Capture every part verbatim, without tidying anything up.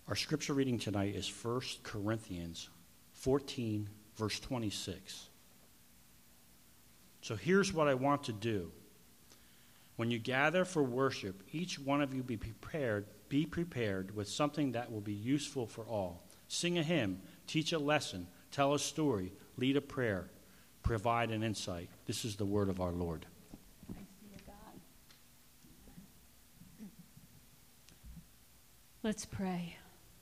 Our scripture reading tonight is First Corinthians fourteen, verse twenty-six. So here's what I want to do. When you gather for worship, each one of you be prepared, be prepared with something that will be useful for all. Sing a hymn, teach a lesson, tell a story, lead a prayer, provide an insight. This is the word of our Lord. Thanks be to God. Let's pray.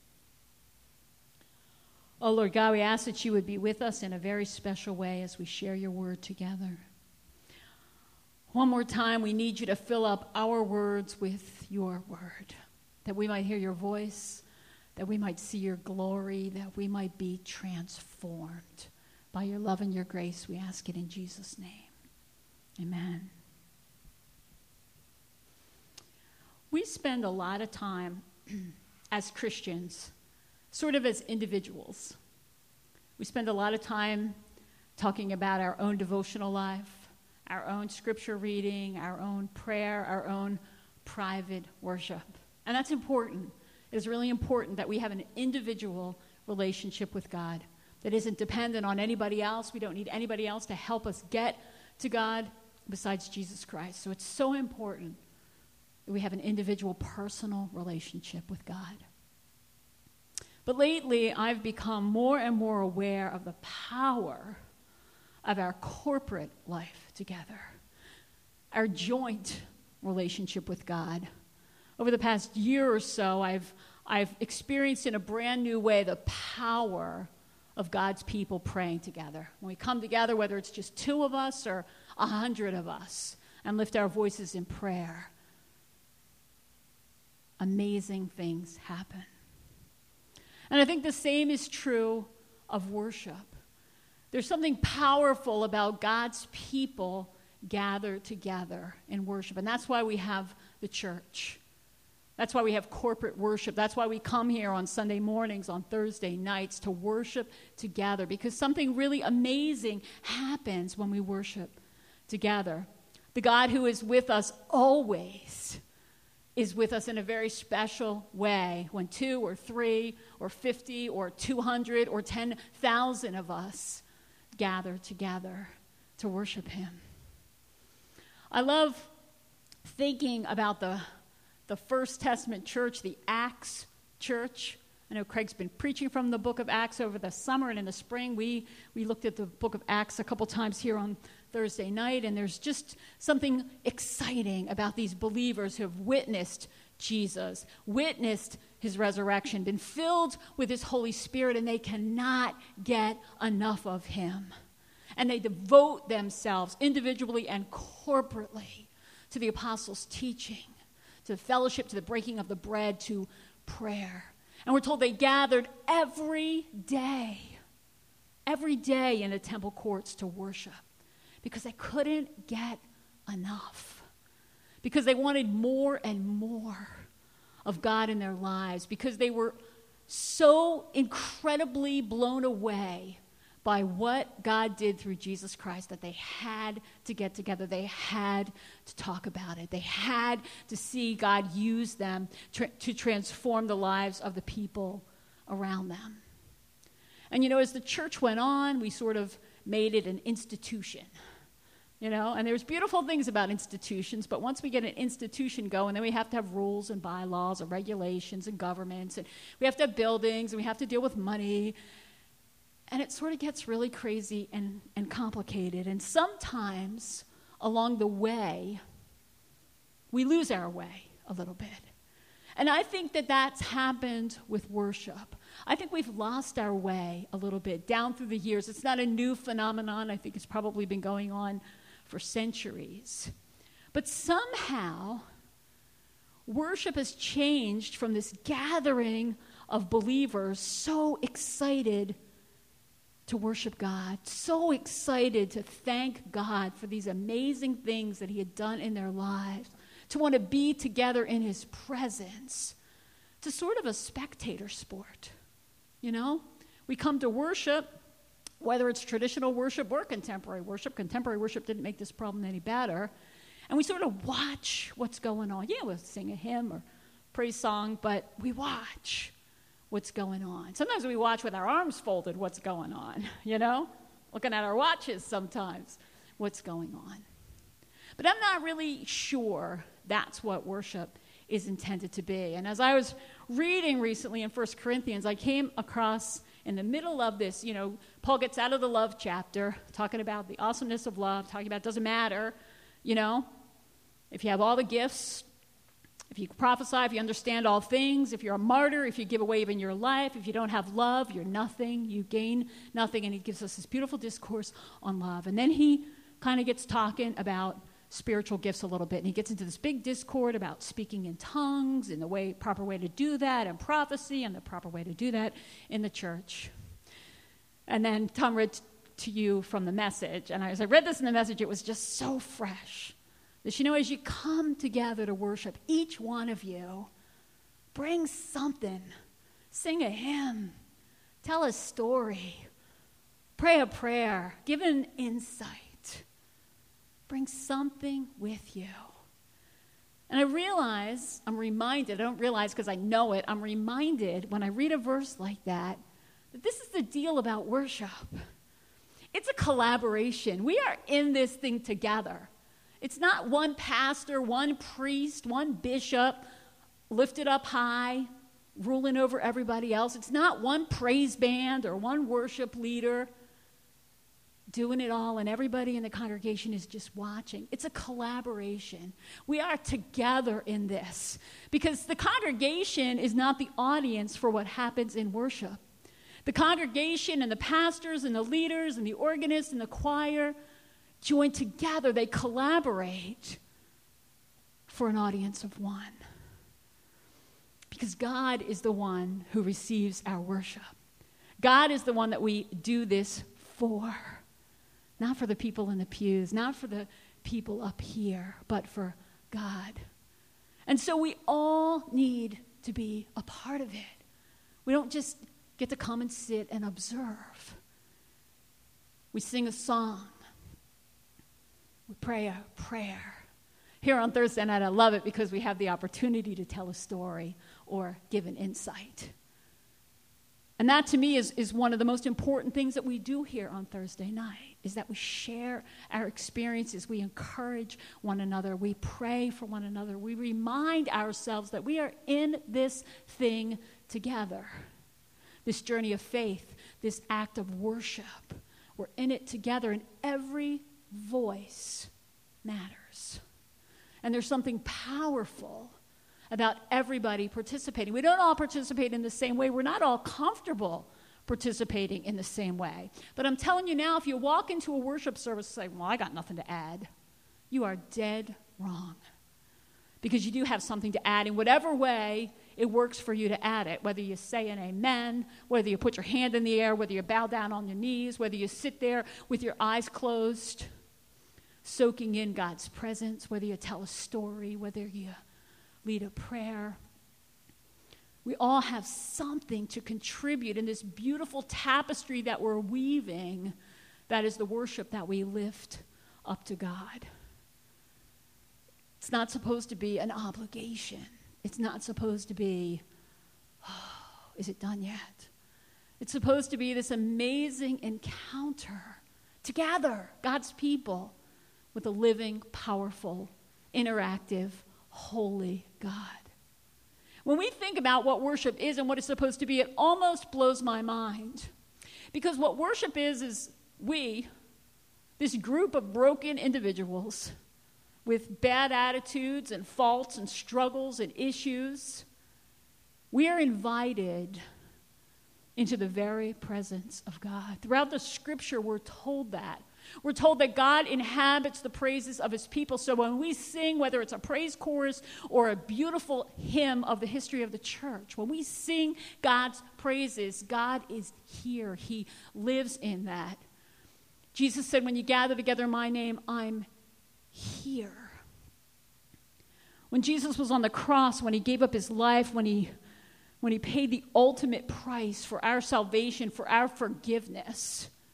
Oh, Lord God, we ask that you would be with us in a very special way as we share your word together. One more time, we need you to fill up our words with your word, that we might hear your voice, that we might see your glory, that we might be transformed by your love and your grace. We ask it in Jesus' name. Amen. We spend a lot of time as Christians, sort of as individuals. We spend a lot of time talking about our own devotional life, our own scripture reading, our own prayer, our own private worship. And that's important. It is really important that we have an individual relationship with God that isn't dependent on anybody else. We don't need anybody else to help us get to God besides Jesus Christ. So it's so important that we have an individual, personal relationship with God. But lately, I've become more and more aware of the power of our corporate life together, our joint relationship with God. Over the past year or so, I've, I've experienced in a brand new way the power of God's people praying together. When we come together, whether it's just two of us or a hundred of us, and lift our voices in prayer, amazing things happen. And I think the same is true of worship. There's something powerful about God's people gathered together in worship. And that's why we have the church. That's why we have corporate worship. That's why we come here on Sunday mornings, on Thursday nights to worship together. Because something really amazing happens when we worship together. The God who is with us always is with us in a very special way when two or three or fifty or two hundred or ten thousand of us gather together to worship him. I love thinking about the, the First Testament church, the Acts church. I know Craig's been preaching from the book of Acts over the summer, and in the spring we, we looked at the book of Acts a couple times here on Thursday night, and there's just something exciting about these believers who have witnessed Jesus, witnessed his resurrection, been filled with his Holy Spirit, and they cannot get enough of him. And they devote themselves individually and corporately to the apostles' teaching, to fellowship, to the breaking of the bread, to prayer. And we're told they gathered every day, every day in the temple courts to worship because they couldn't get enough, because they wanted more and more of God in their lives, because they were so incredibly blown away by what God did through Jesus Christ that they had to get together. They had to talk about it. They had to see God use them tra- to transform the lives of the people around them. And, you know, as the church went on, we sort of made it an institution. You know, and there's beautiful things about institutions, but once we get an institution going, then we have to have rules and bylaws and regulations and governments, and we have to have buildings, and we have to deal with money. And it sort of gets really crazy and, and complicated. And sometimes along the way, we lose our way a little bit. And I think that that's happened with worship. I think we've lost our way a little bit down through the years. It's not a new phenomenon. I think it's probably been going on for centuries. But somehow, worship has changed from this gathering of believers so excited to worship God, so excited to thank God for these amazing things that he had done in their lives, to want to be together in his presence, to sort of a spectator sport. You know, we come to worship, whether it's traditional worship or contemporary worship. Contemporary worship didn't make this problem any better. And we sort of watch what's going on. Yeah, we'll sing a hymn or praise song, but we watch. what's going on. Sometimes we watch with our arms folded what's going on, you know, looking at our watches sometimes, what's going on. But I'm not really sure that's what worship is intended to be. And as I was reading recently in First Corinthians, I came across in the middle of this, you know, Paul gets out of the love chapter, talking about the awesomeness of love, talking about it doesn't matter, you know, if you have all the gifts, if you prophesy, if you understand all things, if you're a martyr, if you give away even your life, if you don't have love, you're nothing, you gain nothing. And he gives us this beautiful discourse on love. And then he kind of gets talking about spiritual gifts a little bit. And he gets into this big discord about speaking in tongues and the way proper way to do that, and prophecy and the proper way to do that in the church. And then Tom read t- to you from the Message. And as I read this in the Message, it was just so fresh. That, you know, as you come together to worship, each one of you bring something. Sing a hymn. Tell a story. Pray a prayer. Give an insight. Bring something with you. And I realize, I'm reminded, I don't realize because I know it, I'm reminded when I read a verse like that, that this is the deal about worship. It's a collaboration. We are in this thing together. It's not one pastor, one priest, one bishop lifted up high, ruling over everybody else. It's not one praise band or one worship leader doing it all and everybody in the congregation is just watching. It's a collaboration. We are together in this because the congregation is not the audience for what happens in worship. The congregation and the pastors and the leaders and the organist and the choir join together, they collaborate for an audience of one. Because God is the one who receives our worship. God is the one that we do this for. Not for the people in the pews, not for the people up here, but for God. And so we all need to be a part of it. We don't just get to come and sit and observe. We sing a song. We pray a prayer. Here on Thursday night, I love it because we have the opportunity to tell a story or give an insight. And that, to me, is, is one of the most important things that we do here on Thursday night, is that we share our experiences. We encourage one another. We pray for one another. We remind ourselves that we are in this thing together, this journey of faith, this act of worship. We're in it together, and every voice matters. And there's something powerful about everybody participating. We don't all participate in the same way. We're not all comfortable participating in the same way. But I'm telling you now, if you walk into a worship service and say, well, I got nothing to add, you are dead wrong. Because you do have something to add in whatever way it works for you to add it, whether you say an amen, whether you put your hand in the air, whether you bow down on your knees, whether you sit there with your eyes closed, soaking in God's presence, whether you tell a story, whether you lead a prayer. We all have something to contribute in this beautiful tapestry that we're weaving, that is the worship that we lift up to God. It's not supposed to be an obligation. It's not supposed to be, oh, is it done yet? It's supposed to be this amazing encounter together, God's people, with a living, powerful, interactive, holy God. When we think about what worship is and what it's supposed to be, it almost blows my mind. Because what worship is, is we, this group of broken individuals with bad attitudes and faults and struggles and issues, we are invited into the very presence of God. Throughout the scripture, we're told that. We're told that God inhabits the praises of his people. So when we sing, whether it's a praise chorus or a beautiful hymn of the history of the church, when we sing God's praises, God is here. He lives in that. Jesus said, when you gather together in my name, I'm here. When Jesus was on the cross, when he gave up his life, when he, when he paid the ultimate price for our salvation, for our forgiveness,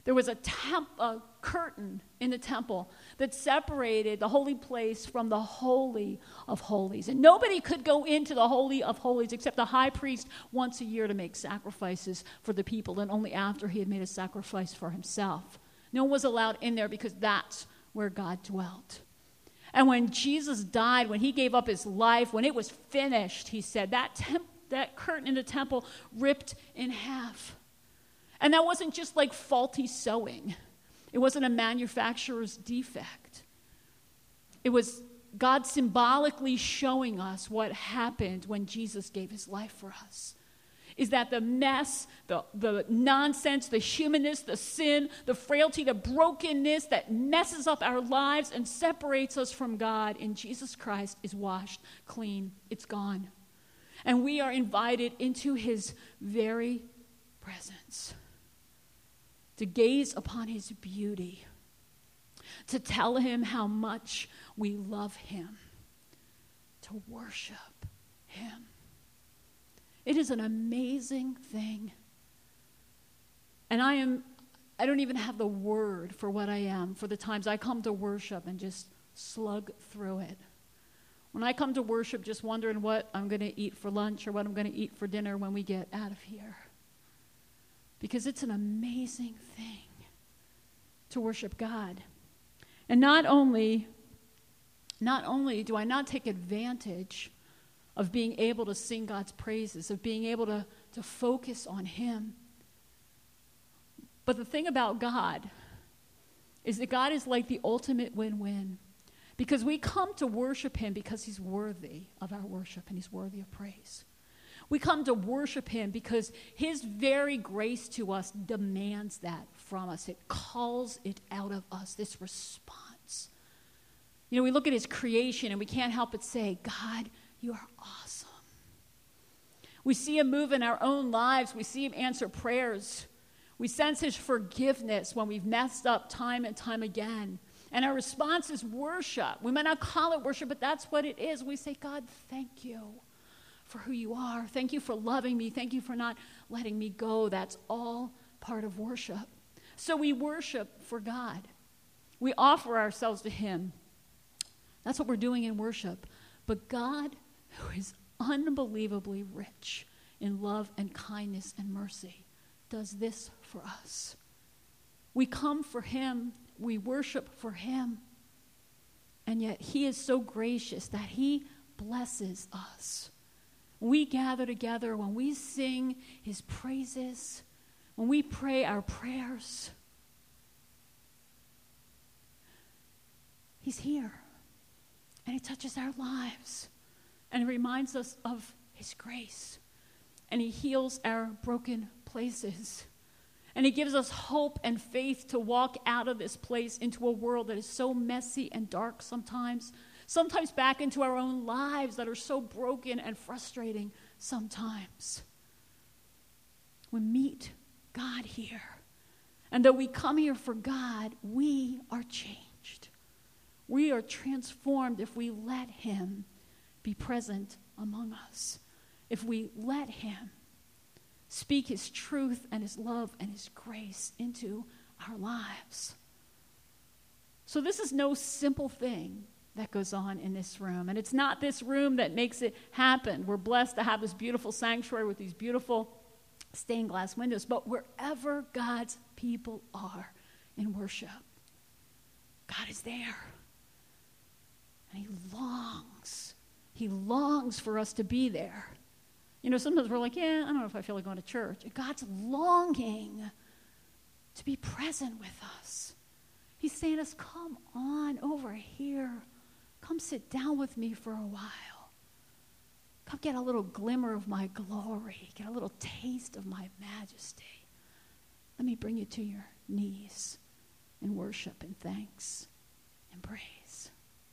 There was a, temp- a curtain in the temple that separated the holy place from the Holy of Holies. And nobody could go into the Holy of Holies except the high priest once a year to make sacrifices for the people, and only after he had made a sacrifice for himself. No one was allowed in there because that's where God dwelt. And when Jesus died, when he gave up his life, when it was finished, he said, that, temp- that curtain in the temple ripped in half. And that wasn't just like faulty sewing. It wasn't a manufacturer's defect. It was God symbolically showing us what happened when Jesus gave his life for us. Is that the mess, the, the nonsense, the humanness, the sin, the frailty, the brokenness that messes up our lives and separates us from God in Jesus Christ is washed clean. It's gone. And we are invited into his very presence, to gaze upon his beauty, to tell him how much we love him, to worship him. It is an amazing thing. And I am, I don't even have the word for what I am, for the times I come to worship and just slug through it. When I come to worship just wondering what I'm going to eat for lunch or what I'm going to eat for dinner when we get out of here. Because it's an amazing thing to worship God. And not only, not only do I not take advantage of being able to sing God's praises, of being able to, to focus on him, but the thing about God is that God is like the ultimate win-win. Because we come to worship him because he's worthy of our worship and he's worthy of praise. We come to worship him because his very grace to us demands that from us. It calls it out of us, this response. You know, we look at his creation and we can't help but say, God, you are awesome. We see him move in our own lives. We see him answer prayers. We sense his forgiveness when we've messed up time and time again. And our response is worship. We might not call it worship, but that's what it is. We say, God, thank you for who you are. Thank you for loving me. Thank you for not letting me go. That's all part of worship. So we worship for God. We offer ourselves to him. That's what we're doing in worship. But God, who is unbelievably rich in love and kindness and mercy, does this for us. We come for him. We worship for him. And yet he is so gracious that he blesses us. We gather together, when we sing his praises, when we pray our prayers, he's here. And he touches our lives. And he reminds us of his grace. And he heals our broken places. And he gives us hope and faith to walk out of this place into a world that is so messy and dark sometimes. Sometimes back into our own lives that are so broken and frustrating sometimes. We meet God here. And though we come here for God, we are changed. We are transformed if we let him be present among us. If we let him speak his truth and his love and his grace into our lives. So this is no simple thing that goes on in this room. And it's not this room that makes it happen. We're blessed to have this beautiful sanctuary with these beautiful stained glass windows. But wherever God's people are in worship, God is there. And he longs. He longs for us to be there. You know, sometimes we're like, yeah, I don't know if I feel like going to church. And God's longing to be present with us. He's saying to us, come on over here. Come sit down with me for a while. Come get a little glimmer of my glory. Get a little taste of my majesty. Let me bring you to your knees in worship and thanks and praise.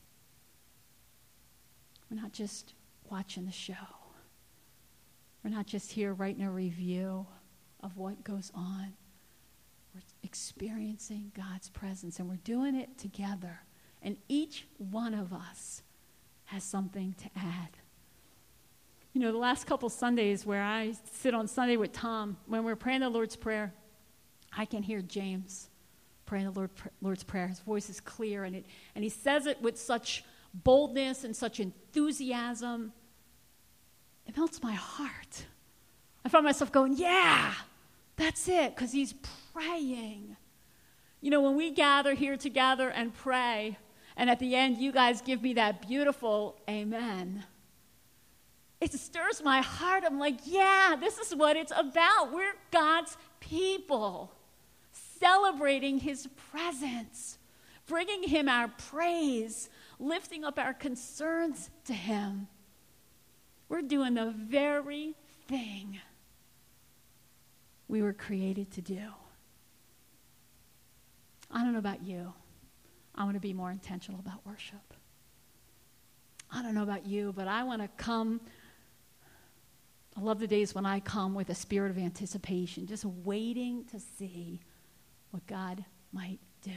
We're not just watching the show. We're not just here writing a review of what goes on. We're experiencing God's presence, and we're doing it together. And each one of us has something to add. You know, the last couple Sundays where I sit on Sunday with Tom, when we're praying the Lord's Prayer, I can hear James praying the Lord, Lord's Prayer. His voice is clear, and, it, and he says it with such boldness and such enthusiasm. It melts my heart. I find myself going, yeah, that's it, because he's praying. You know, when we gather here together and pray, and at the end you guys give me that beautiful amen, it stirs my heart. I'm like, yeah, this is what it's about. We're God's people, celebrating his presence, bringing him our praise, lifting up our concerns to him. We're doing the very thing we were created to do. I don't know about you. I want to be more intentional about worship. I don't know about you, but I want to come. I love the days when I come with a spirit of anticipation, just waiting to see what God might do.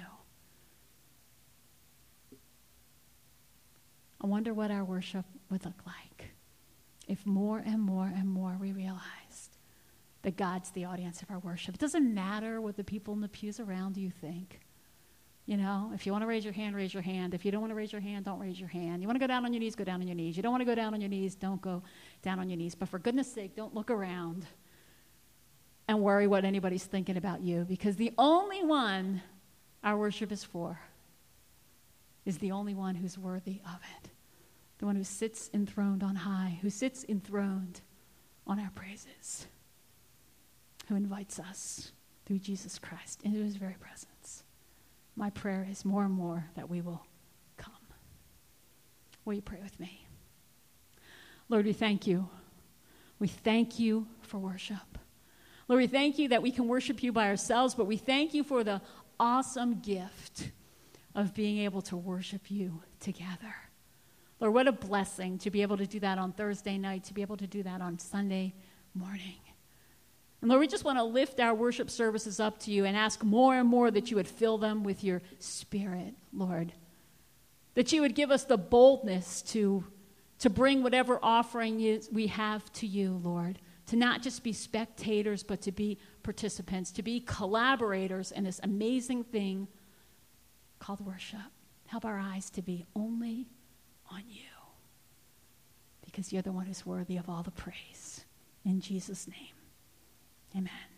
I wonder what our worship would look like if more and more and more we realized that God's the audience of our worship. It doesn't matter what the people in the pews around you think. You know, if you want to raise your hand, raise your hand. If you don't want to raise your hand, don't raise your hand. You want to go down on your knees, go down on your knees. You don't want to go down on your knees, don't go down on your knees. But for goodness sake, don't look around and worry what anybody's thinking about you, because the only one our worship is for is the only one who's worthy of it. The one who sits enthroned on high, who sits enthroned on our praises, who invites us through Jesus Christ into his very presence. My prayer is more and more that we will come. Will you pray with me? Lord, we thank you. We thank you for worship. Lord, we thank you that we can worship you by ourselves, but we thank you for the awesome gift of being able to worship you together. Lord, what a blessing to be able to do that on Thursday night, to be able to do that on Sunday morning. And Lord, we just want to lift our worship services up to you and ask more and more that you would fill them with your Spirit, Lord. That you would give us the boldness to, to bring whatever offering is, we have to you, Lord. To not just be spectators, but to be participants, to be collaborators in this amazing thing called worship. Help our eyes to be only on you, because you're the one who's worthy of all the praise. In Jesus' name, amen.